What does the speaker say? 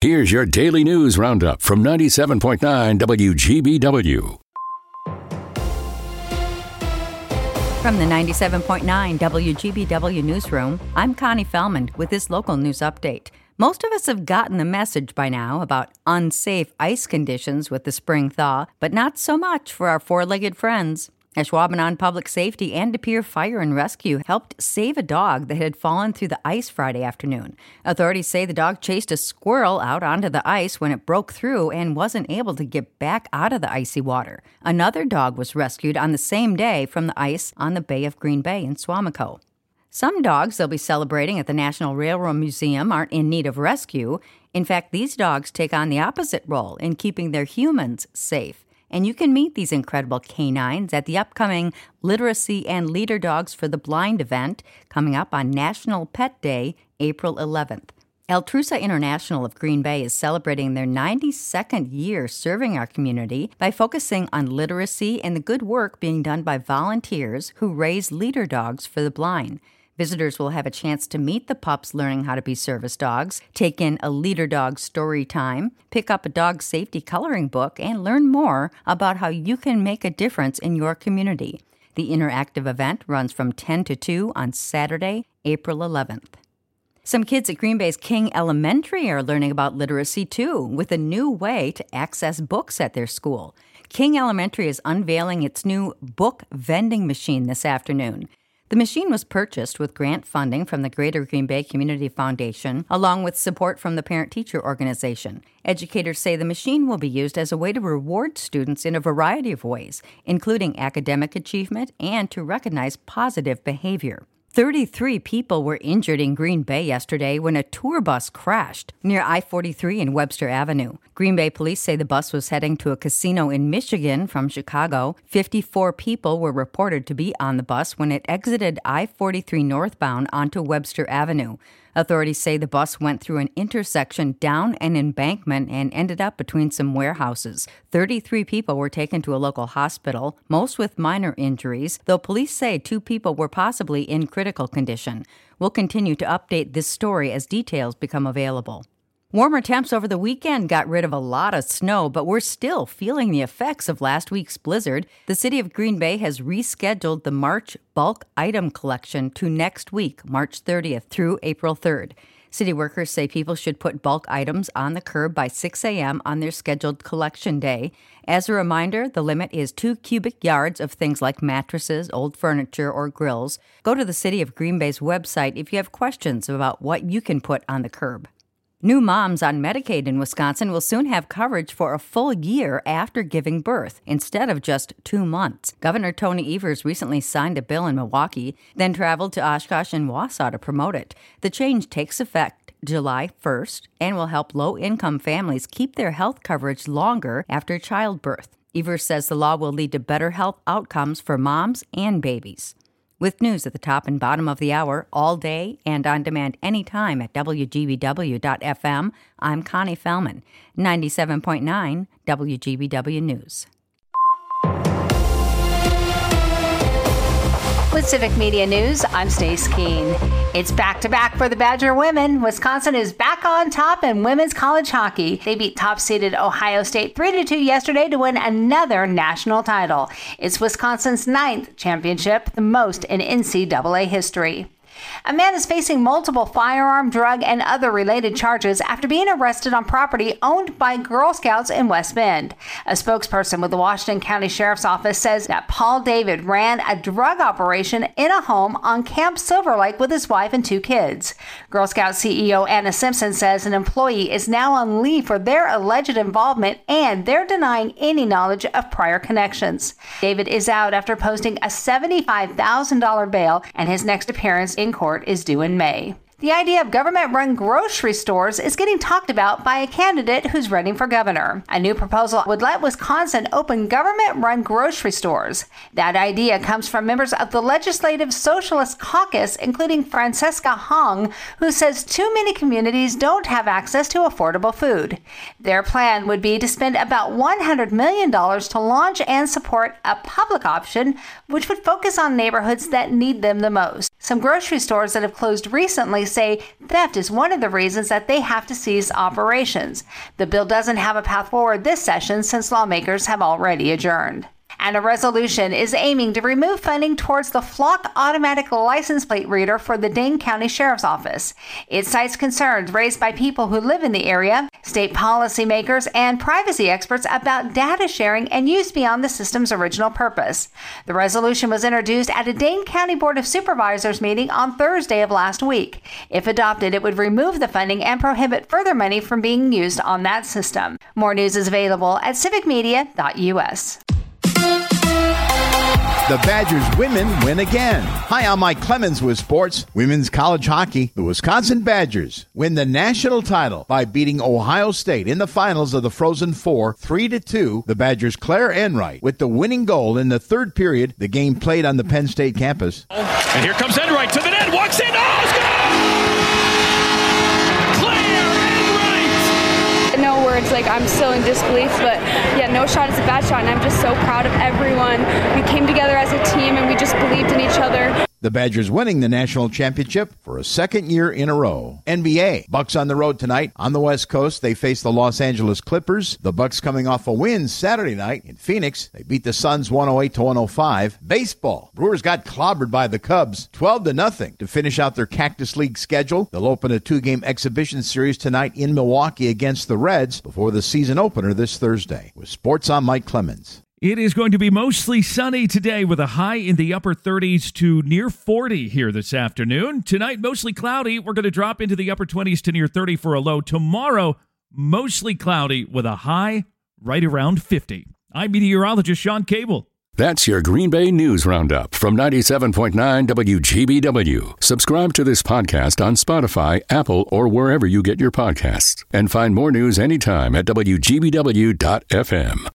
Here's your daily news roundup from 97.9 WGBW. From the 97.9 WGBW newsroom, I'm Connie Fellman with this local news update. Most of us have gotten the message by now about unsafe ice conditions with the spring thaw, but not so much for our four-legged friends. Ashwaubenon Public Safety and De Pere Fire and Rescue helped save a dog that had fallen through the ice Friday afternoon. Authorities say the dog chased a squirrel out onto the ice when it broke through and wasn't able to get back out of the icy water. Another dog was rescued on the same day from the ice on the Bay of Green Bay in Suamico. Some dogs they'll be celebrating at the National Railroad Museum aren't in need of rescue. In fact, these dogs take on the opposite role in keeping their humans safe. And you can meet these incredible canines at the upcoming Literacy and Leader Dogs for the Blind event coming up on National Pet Day, April 11th. Altrusa International of Green Bay is celebrating their 92nd year serving our community by focusing on literacy and the good work being done by volunteers who raise leader dogs for the blind. Visitors will have a chance to meet the pups learning how to be service dogs, take in a leader dog story time, pick up a dog safety coloring book, and learn more about how you can make a difference in your community. The interactive event runs from 10 to 2 on Saturday, April 11th. Some kids at Green Bay's King Elementary are learning about literacy, too, with a new way to access books at their school. King Elementary is unveiling its new book vending machine this afternoon. The machine was purchased with grant funding from the Greater Green Bay Community Foundation, along with support from the parent-teacher organization. Educators say the machine will be used as a way to reward students in a variety of ways, including academic achievement and to recognize positive behavior. 33 people were injured in Green Bay yesterday when a tour bus crashed near I-43 and Webster Avenue. Green Bay police say the bus was heading to a casino in Michigan from Chicago. 54 people were reported to be on the bus when it exited I-43 northbound onto Webster Avenue. Authorities say the bus went through an intersection down an embankment and ended up between some warehouses. 33 people were taken to a local hospital, most with minor injuries, though police say 2 people were possibly in critical condition. We'll continue to update this story as details become available. Warmer temps over the weekend got rid of a lot of snow, but we're still feeling the effects of last week's blizzard. The city of Green Bay has rescheduled the March bulk item collection to next week, March 30th through April 3rd. City workers say people should put bulk items on the curb by 6 a.m. on their scheduled collection day. As a reminder, the limit is 2 cubic yards of things like mattresses, old furniture, or grills. Go to the City of Green Bay's website if you have questions about what you can put on the curb. New moms on Medicaid in Wisconsin will soon have coverage for a full year after giving birth, instead of just 2 months. Governor Tony Evers recently signed a bill in Milwaukee, then traveled to Oshkosh and Wausau to promote it. The change takes effect July 1st and will help low-income families keep their health coverage longer after childbirth. Evers says the law will lead to better health outcomes for moms and babies. With news at the top and bottom of the hour, all day and on demand anytime at WGBW.FM, I'm Connie Fellman, 97.9 WGBW News. With Civic Media News, I'm Stace Keene. It's back-to-back for the Badger women. Wisconsin is back on top in women's college hockey. They beat top-seeded Ohio State 3-2 yesterday to win another national title. It's Wisconsin's 9th championship, the most in NCAA history. A man is facing multiple firearm, drug, and other related charges after being arrested on property owned by Girl Scouts in West Bend. A spokesperson with the Washington County Sheriff's Office says that Paul David ran a drug operation in a home on Camp Silver Lake with his wife and 2 kids. Girl Scout CEO Anna Simpson says an employee is now on leave for their alleged involvement, and they're denying any knowledge of prior connections. David is out after posting a $75,000 bail, and his next appearance in court is due in May. The idea of government-run grocery stores is getting talked about by a candidate who's running for governor. A new proposal would let Wisconsin open government-run grocery stores. That idea comes from members of the Legislative Socialist Caucus, including Francesca Hong, who says too many communities don't have access to affordable food. Their plan would be to spend about $100 million to launch and support a public option, which would focus on neighborhoods that need them the most. Some grocery stores that have closed recently say theft is one of the reasons that they have to cease operations. The bill doesn't have a path forward this session since lawmakers have already adjourned. And a resolution is aiming to remove funding towards the Flock automatic license plate reader for the Dane County Sheriff's Office. It cites concerns raised by people who live in the area, state policymakers, and privacy experts about data sharing and use beyond the system's original purpose. The resolution was introduced at a Dane County Board of Supervisors meeting on Thursday of last week. If adopted, it would remove the funding and prohibit further money from being used on that system. More news is available at civicmedia.us. The Badgers women win again. Hi, I'm Mike Clemens with sports. Women's college hockey. The Wisconsin Badgers win the national title by beating Ohio State in the finals of the Frozen Four 3-2. The Badgers' Claire Enright with the winning goal in the third period. The game played on the Penn State campus. And here comes Enright to the net. Walks in. Oh, it's good! Claire Enright! No words, I'm still in disbelief, but yeah, no shot is a bad shot, and I'm just so proud of everyone. We came together as a team, and we just believed in each other. The Badgers winning the national championship for a second year in a row. NBA. Bucks on the road tonight. On the West Coast, they face the Los Angeles Clippers. The Bucks coming off a win Saturday night in Phoenix. They beat the Suns 108-105. Baseball. Brewers got clobbered by the Cubs 12-0 to finish out their Cactus League schedule. They'll open a 2-game exhibition series tonight in Milwaukee against the Reds before the season opener this Thursday. With sports, I'm Mike Clemens. It is going to be mostly sunny today with a high in the upper 30s to near 40 here this afternoon. Tonight, mostly cloudy. We're going to drop into the upper 20s to near 30 for a low. Tomorrow, mostly cloudy with a high right around 50. I'm meteorologist Sean Cable. That's your Green Bay News Roundup from 97.9 WGBW. Subscribe to this podcast on Spotify, Apple, or wherever you get your podcasts. And find more news anytime at WGBW.FM.